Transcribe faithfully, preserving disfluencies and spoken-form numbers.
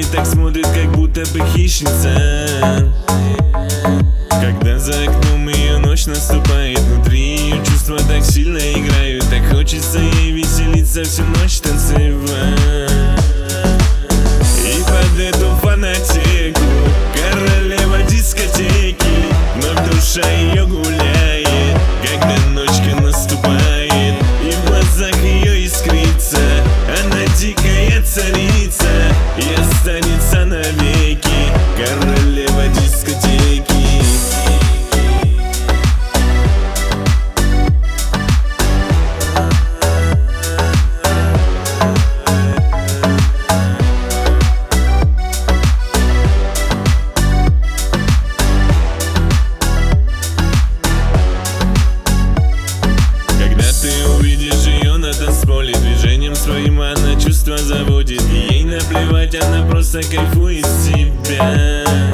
ней так смотрит, как будто бы хищница. Когда за окном ее ночь наступает, внутри ее чувства так сильно играют. Так хочется ей веселиться, всю ночь танцевать. И под эту фанатику королева дискотеки, вновь душа ее гуляет, когда ночка наступает. И в глазах ее искрится, она дикая царица и останется навеки королева дискотеки. Движением своим она чувства заводит, и ей наплевать, она просто кайфует с себя.